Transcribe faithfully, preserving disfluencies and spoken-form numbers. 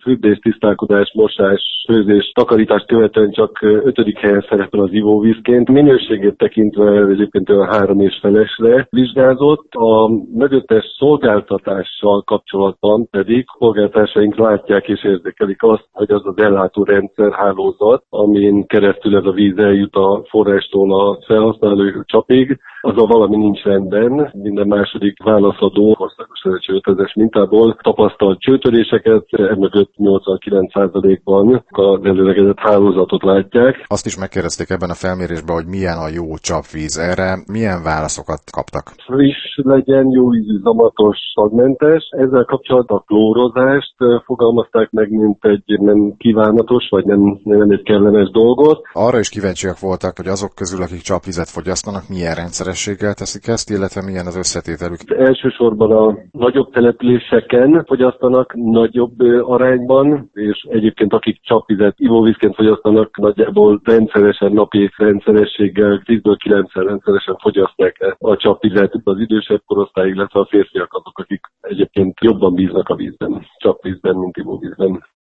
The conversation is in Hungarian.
fürdés, tisztálkodás, mosás, főzés, takarítás követően csak ötödik helyen szerepel az ivóvízként. Minőségét tekintve egyébként olyan három és felesre vizsgázott. A mögöttes szolgáltatással kapcsolatban pedig szolgáltásaink látják és érzékelik azt, hogy az az ellátórendszer hálózat, amin keresztül ez a víz eljut a forrástól a felhasználó csapig, azzal valami nincs rendben. Minden második válaszadó országos ötezres mintából tapasztalt csőtöréseket, emögött nyolcvankilenc százalékban az előlegedett hálózatot látják. Azt is megkérdezték ebben a felmérésben, hogy milyen a jó csapvíz. Erre milyen válaszokat kaptak? Friss legyen, jó ízű, zamatos, szagmentes. Ezzel kapcsolatban a klórozást fogalmazták meg, mint egy nem kívánatos, vagy nem, nem egy kellemes dolgot. Arra is kíváncsiak voltak, hogy azok közül, akik csapvizet fogyasztanak, milyen rendszerességgel teszik ezt, illetve milyen az összetételük. Elsősorban a nagyobb településeken fogyasztanak nagyobb arányban, és egyébként akik csapvizet ivóvízként fogyasztanak, nagyjából rendszeresen, napi rendszerességgel, tízből kilencszer rendszeresen fogyasztják a csapvizet. Az idősebb korosztály, illetve a férfiak azok, akik egyébként jobban bíznak a vízben, csapvízben, mint ivóvízben.